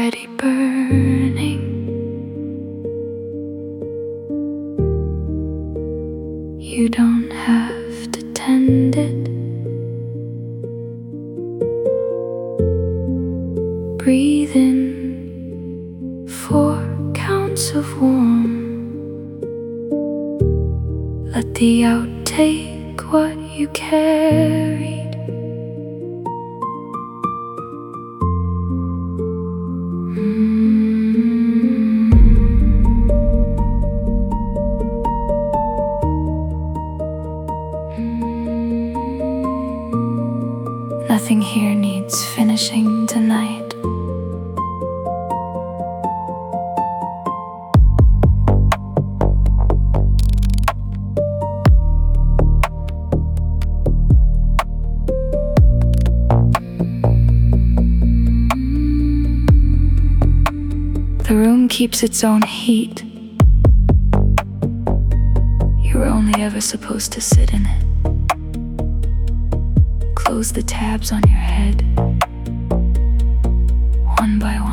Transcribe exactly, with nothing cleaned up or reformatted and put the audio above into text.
already burning. You don't have to tend it. Breathe in four counts of warm. Let the outtake what you carried. Nothing here needs finishing tonight. The room keeps its own heat. You're only ever supposed to sit in it. Close the tabs on your head, one by one.